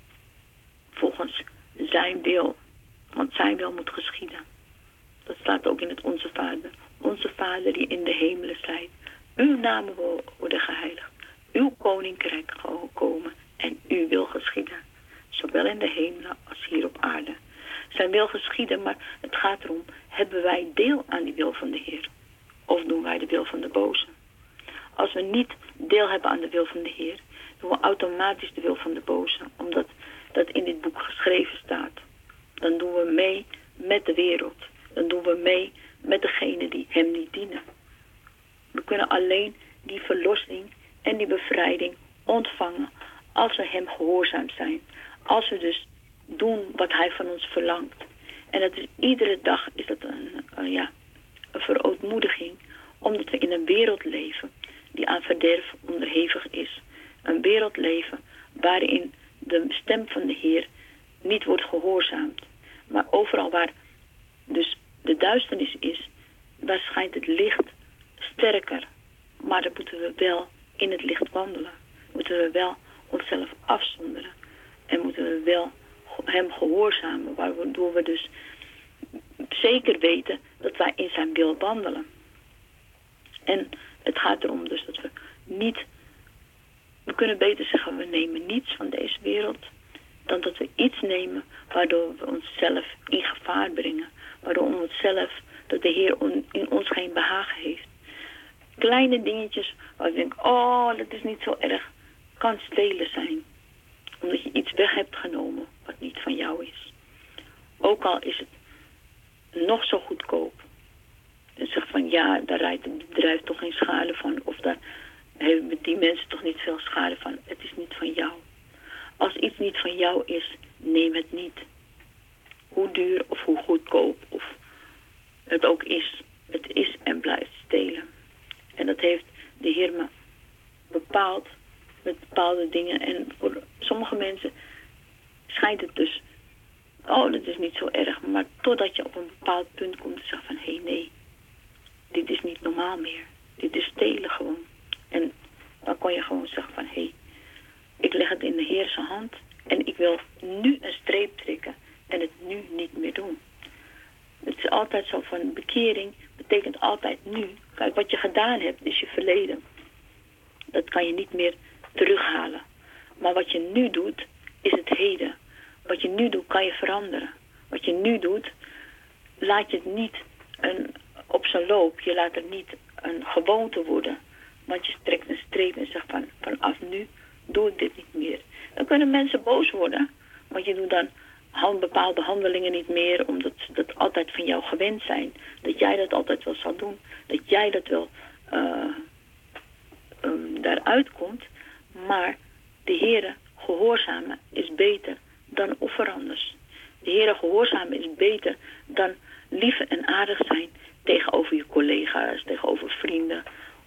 volgens zijn wil. Want zijn wil moet geschieden. Dat staat ook in het Onze Vader. Onze Vader die in de hemelen zijt. Uw naam worden geheiligd. Uw koninkrijk komen en uw wil geschieden. Zowel in de hemelen als hier op aarde. Zijn wil geschieden, maar het gaat erom, hebben wij deel aan die wil van de Heer? Of doen wij de wil van de boze? Als we niet deel hebben aan de wil van de Heer, doen we automatisch de wil van de boze. Omdat dat in dit boek geschreven staat. Dan doen we mee met de wereld. Dan doen we mee met degenen die hem niet dienen. We kunnen alleen die verlossing en die bevrijding ontvangen als we hem gehoorzaam zijn. Als we dus doen wat hij van ons verlangt. En dat is, iedere dag is dat een verootmoediging. Omdat we in een wereld leven die aan verderf onderhevig is. Een wereld leven waarin de stem van de Heer niet wordt gehoorzaamd. Maar overal waar dus de duisternis is, daar schijnt het licht sterker. Maar dan moeten we wel in het licht wandelen. Moeten we wel onszelf afzonderen. En moeten we wel hem gehoorzamen, waardoor we dus zeker weten dat wij in zijn wil wandelen. En het gaat erom dus dat we niet, we kunnen beter zeggen, we nemen niets van deze wereld, dan dat we iets nemen waardoor we onszelf in gevaar brengen. Waardoor we onszelf, dat de Heer in ons geen behagen heeft. Kleine dingetjes waar we denken, oh, dat is niet zo erg, kan stelen zijn. Omdat je iets weg hebt genomen wat niet van jou is. Ook al is het nog zo goedkoop. En zegt van ja, daar rijdt het bedrijf toch geen schade van. Of daar hebben die mensen toch niet veel schade van. Het is niet van jou. Als iets niet van jou is, neem het niet. Hoe duur of hoe goedkoop of het ook is. Het is en blijft stelen. En dat heeft de Heer me bepaald met bepaalde dingen. En voor sommige mensen schijnt het dus, oh, dat is niet zo erg. Maar totdat je op een bepaald punt komt en zegt van, hé, nee, dit is niet normaal meer. Dit is stelen gewoon. En dan kon je gewoon zeggen van, hé, ik leg het in de Heer zijn hand en ik wil nu een streep trekken en het nu niet meer doen. Het is altijd zo van, bekering betekent altijd nu. Kijk, wat je gedaan hebt is je verleden. Dat kan je niet meer terughalen. Maar wat je nu doet, is het heden. Wat je nu doet, kan je veranderen. Wat je nu doet, laat je het niet op zijn loop. Je laat het niet een gewoonte worden. Want je trekt een streep en zegt van, vanaf nu doe ik dit niet meer. Dan kunnen mensen boos worden. Want je doet dan bepaalde handelingen niet meer, omdat ze dat altijd van jou gewend zijn. Dat jij dat altijd wel zal doen. Dat jij dat wel daaruit komt. Maar de Heere gehoorzamen is beter dan offeranders. De Heere gehoorzamen is beter dan lief en aardig zijn tegenover je collega's, tegenover vrienden.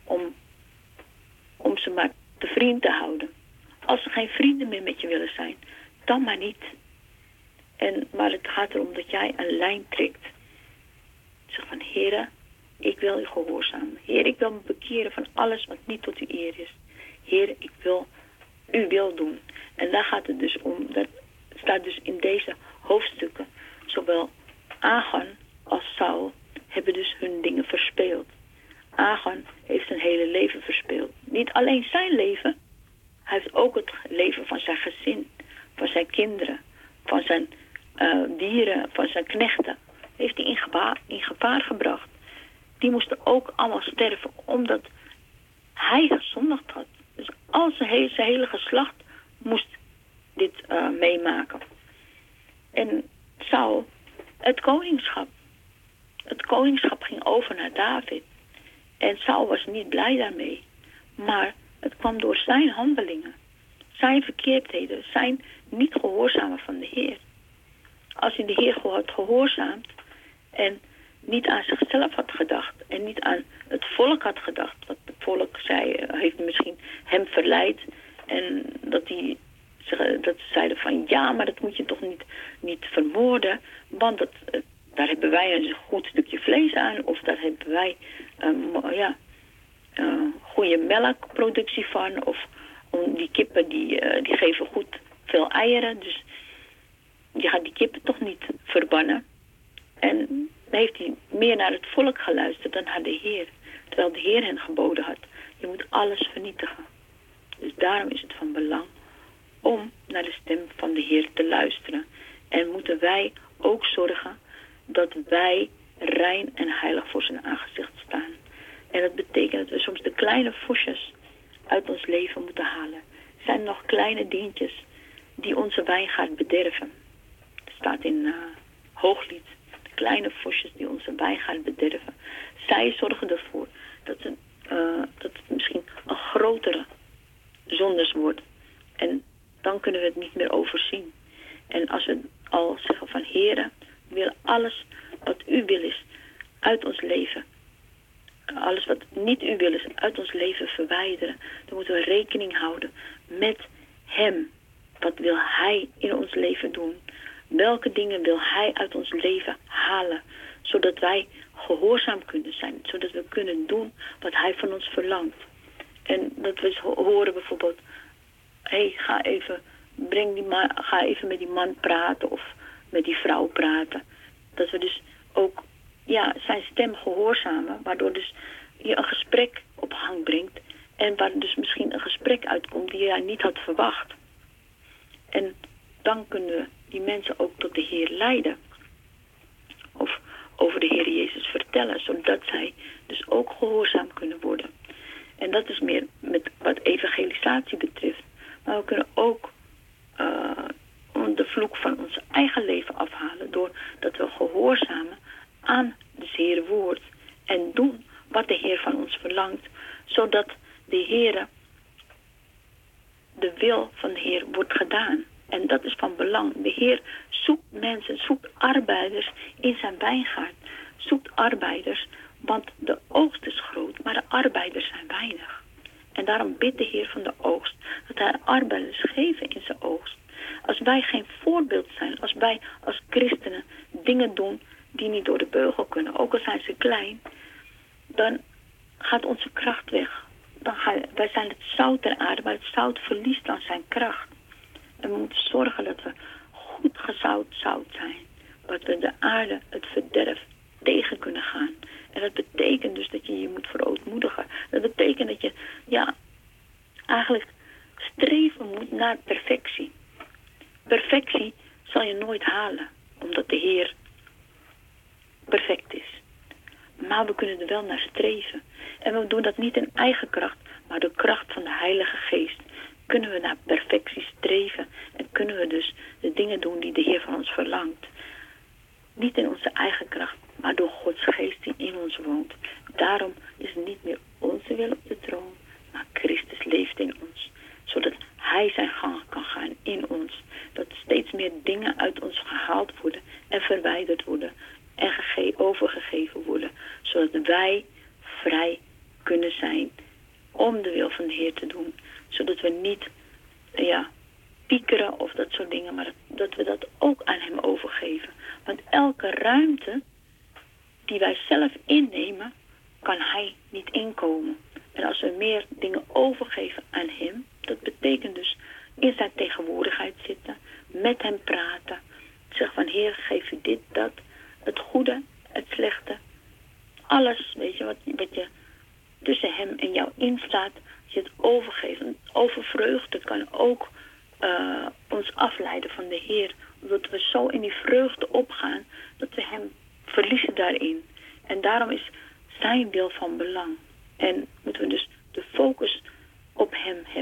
Om ze maar te vriend te houden. Als ze geen vrienden meer met je willen zijn, dan maar niet. Maar het gaat erom dat jij een lijn trekt. Zeg van, Heere, ik wil u gehoorzamen. Heer, ik wil me bekeren van alles wat niet tot uw eer is. Heer, ik wil uw wil doen. En daar gaat het dus om. Dat staat dus in deze hoofdstukken. Zowel Agan als Saul hebben dus hun dingen verspeeld. Agan heeft zijn hele leven verspeeld. Niet alleen zijn leven. Hij heeft ook het leven van zijn gezin. Van zijn kinderen. Van zijn dieren. Van zijn knechten. Heeft hij in gevaar gebracht. Die moesten ook allemaal sterven. Omdat hij gezondigd had. Dus al zijn hele geslacht moest dit meemaken. En Saul, het koningschap ging over naar David. En Saul was niet blij daarmee. Maar het kwam door zijn handelingen. Zijn verkeerdheden, zijn niet gehoorzamen van de Heer. Als hij de Heer had gehoorzaamd en niet aan zichzelf had gedacht en niet aan het volk had gedacht. Want het volk heeft misschien hem verleid en dat ze zeiden van ja, maar dat moet je toch niet vermoorden, want daar hebben wij een goed stukje vlees aan of daar hebben wij goede melkproductie van of die kippen die geven goed veel eieren, dus je gaat die kippen toch niet verbannen. En dan heeft hij meer naar het volk geluisterd dan naar de Heer. Terwijl de Heer hen geboden had. Je moet alles vernietigen. Dus daarom is het van belang om naar de stem van de Heer te luisteren. En moeten wij ook zorgen dat wij rein en heilig voor zijn aangezicht staan. En dat betekent dat we soms de kleine vosjes uit ons leven moeten halen. Er zijn nog kleine dientjes die onze wijngaard bederven. Het staat in Hooglied. De kleine vosjes die onze wijngaard bederven. Zij zorgen ervoor dat het misschien een grotere zondes wordt. En dan kunnen we het niet meer overzien. En als we al zeggen van Heere, we willen alles wat u wil is uit ons leven. Alles wat niet u wil is uit ons leven verwijderen. Dan moeten we rekening houden met hem. Wat wil hij in ons leven doen? Welke dingen wil hij uit ons leven halen? Zodat wij gehoorzaam kunnen zijn. Zodat we kunnen doen wat hij van ons verlangt. En dat we horen bijvoorbeeld, ga even met die man praten of met die vrouw praten. Dat we dus ook zijn stem gehoorzamen, waardoor dus je een gesprek op gang brengt en waar dus misschien een gesprek uitkomt die je niet had verwacht. En dan kunnen we die mensen ook tot de Heer leiden. Of over de Heer Jezus vertellen, zodat zij dus ook gehoorzaam kunnen worden. En dat is meer met wat evangelisatie betreft. Maar we kunnen ook de vloek van ons eigen leven afhalen, doordat we gehoorzamen aan de Heer woord en doen wat de Heer van ons verlangt, zodat de Heer, de wil van de Heer wordt gedaan. En dat is van belang. De Heer zoekt mensen, zoekt arbeiders in zijn wijngaard. Zoekt arbeiders, want de oogst is groot, maar de arbeiders zijn weinig. En daarom bidt de Heer van de oogst dat hij arbeiders geven in zijn oogst. Als wij geen voorbeeld zijn, als wij als christenen dingen doen die niet door de beugel kunnen, ook al zijn ze klein, dan gaat onze kracht weg. Wij zijn het zout der aarde, maar het zout verliest dan zijn kracht. En we moeten zorgen dat we goed gezout zout zijn. Dat we de aarde, het verderf, tegen kunnen gaan. En dat betekent dus dat je je moet verootmoedigen. Dat betekent dat je eigenlijk streven moet naar perfectie. Perfectie zal je nooit halen, omdat de Heer perfect is. Maar we kunnen er wel naar streven. En we doen dat niet in eigen kracht, maar door kracht van de Heilige Geest kunnen we naar perfectie streven en kunnen we dus de dingen doen die de Heer van ons verlangt. Niet in onze eigen kracht, maar door Gods Geest die in ons woont. Daarom is het niet meer onze wil op de troon, maar Christus leeft in ons. Zodat hij zijn gang kan gaan in ons. Dat steeds meer dingen uit ons gehaald worden en verwijderd worden en overgegeven worden. Zodat wij vrij kunnen zijn om de wil van de Heer te doen. Zodat we niet piekeren of dat soort dingen, maar dat we dat ook aan hem overgeven. Want elke ruimte die wij zelf innemen, kan hij niet inkomen. En als we meer dingen overgeven aan hem, dat betekent dus in zijn tegenwoordigheid zitten, met hem praten. Zeg van Heer, geef u dit, dat, het goede, het slechte. Alles, weet je, wat je tussen hem en jou instaat, als je het overgeeft. Over vreugde kan ook ons afleiden van de Heer. Omdat we zo in die vreugde opgaan, dat we hem verliezen daarin. En daarom is zijn wil van belang. En moeten we dus de focus op hem hebben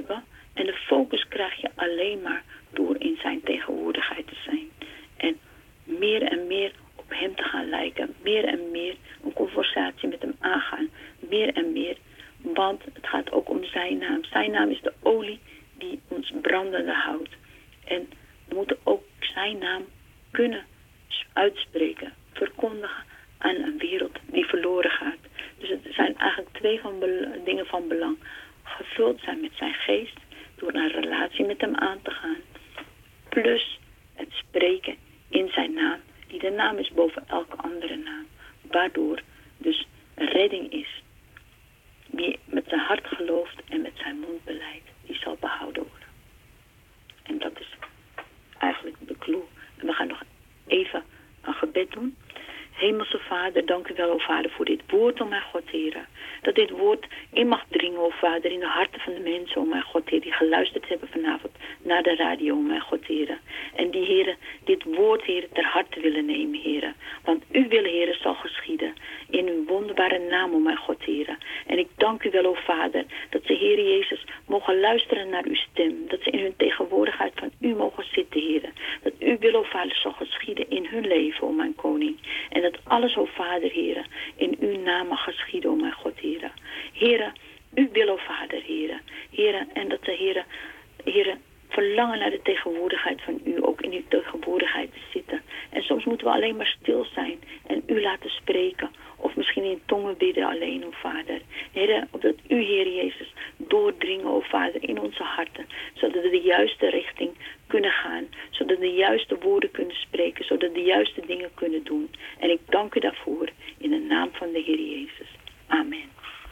En de focus krijg je alleen maar door in zijn tegenwoordigheid te zijn. En meer op hem te gaan lijken. Meer en meer een conversatie met hem aangaan. Meer en meer. Want het gaat ook om zijn naam. Zijn naam is de olie die ons brandende houdt. En we moeten ook zijn naam kunnen uitspreken. Verkondigen aan een wereld die verloren gaat. Dus het zijn eigenlijk twee dingen van belang. Gevuld zijn met zijn geest. Door een relatie met hem aan te gaan. Plus het spreken in zijn naam. Die de naam is boven elke andere naam. Waardoor dus redding is. Wie met zijn hart gelooft en met zijn mond beleidt. Die zal behouden worden. En dat is eigenlijk de clue. En we gaan nog even een gebed doen. Hemelse Vader, dank u wel, o Vader, voor dit woord, o mijn God, Heer. Dat dit woord in mag dringen, o Vader, in de harten van de mensen, o mijn God, Heer, die geluisterd hebben vanavond naar de radio, o mijn God, Heer. En die, Heer, dit woord, Heer, ter harte willen nemen, Heer. Want uw wil, Heer, zal geschieden in uw wonderbare naam, o mijn God, Heer. En ik dank u wel, o Vader, dat ze, Heer Jezus, mogen luisteren naar uw stem. Dat ze in hun tegenwoordigheid van u mogen zitten, Heer. Dat uw wil, o Vader, zal geschieden in hun leven, o mijn koning. En dat alles, o Vader, Heer, in uw naam mag geschieden, o mijn God, Heer. Heer, uw wil, o Vader, Heer. Heer, en dat de Heer, verlangen naar de tegenwoordigheid van u, ook in uw tegenwoordigheid te zitten. En soms moeten we alleen maar stil zijn en u laten spreken. Of misschien in tongen bidden alleen, o Vader. Heer, opdat u, Heer Jezus, doordringen, o Vader, in onze harten. Zodat we de juiste richting kunnen gaan. Zodat we de juiste woorden kunnen spreken. Zodat we de juiste dingen kunnen doen. En ik dank u daarvoor in de naam van de Heer Jezus. Amen.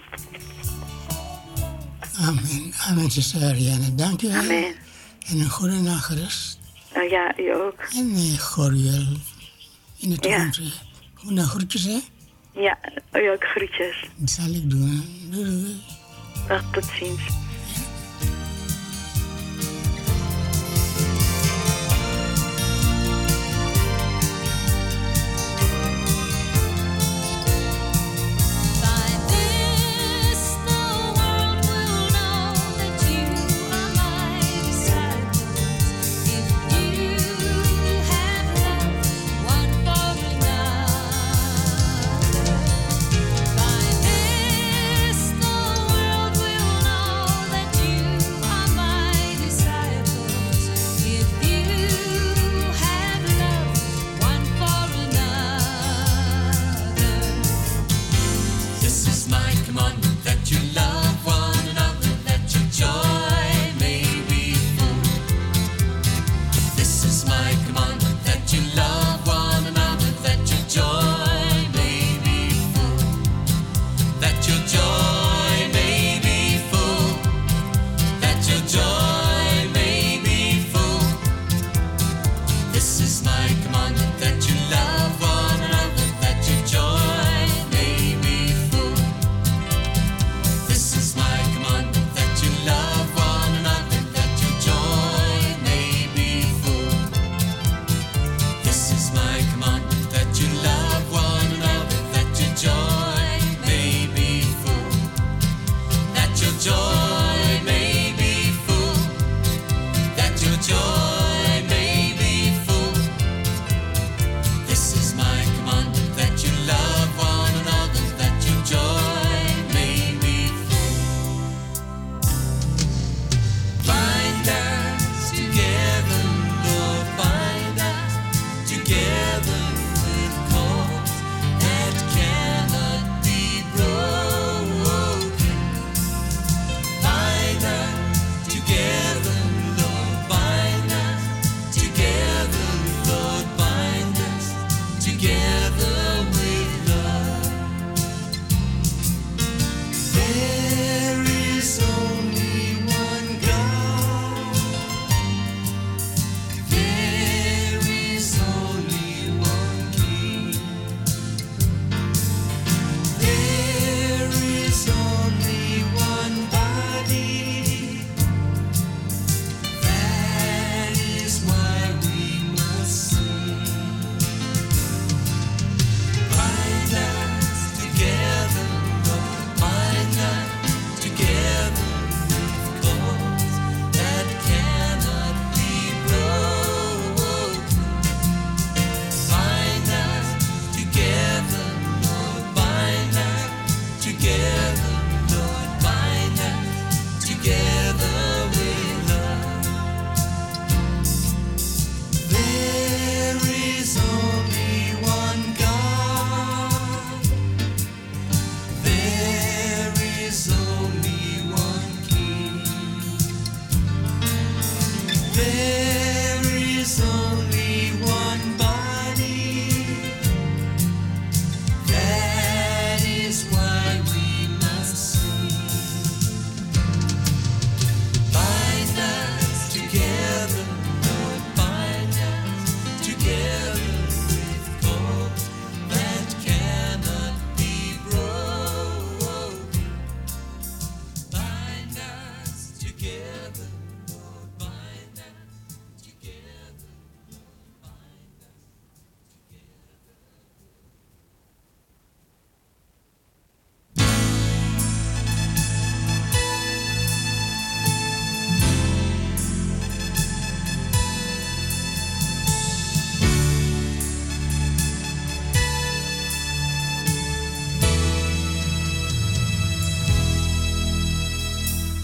Amen. Amen, zuster Ariane. Dank u wel. Amen. En een goede nachtgerust. Ja, u ook. En ik hoor u wel in de toekomst weer. Goede groetjes, hè? Ja, u ook groetjes. Dat zal ik doen. Doei, doei. Dag, tot ziens. By this the world will know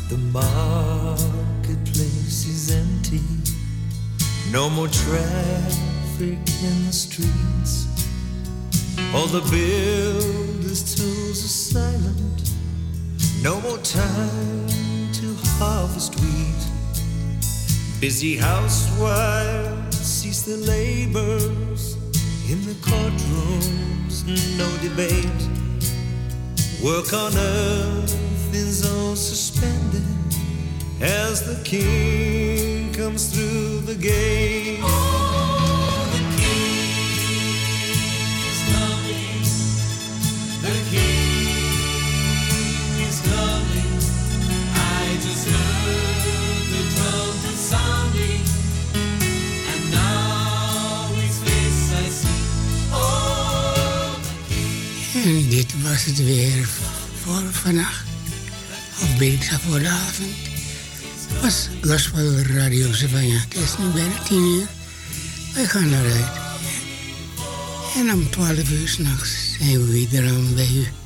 The marketplace is empty. No more traffic in the streets. All the builders' tools are silent. No more time to harvest wheat. Busy housewives cease their labors. In the courtrooms, no debate. Work on earth is all suspended as the king comes through the gate. Oh, the king is coming. The king is coming. I just heard the trumpet sounding, and now his face I see. Oh, the king. En dit was het weer voor vannacht. Of beter voor de avond. Was Gospel Radio Savannah. Het is nu bijna 10:00. Wij gaan eruit. En om 12:00 s'nachts zijn we weer aan bij u.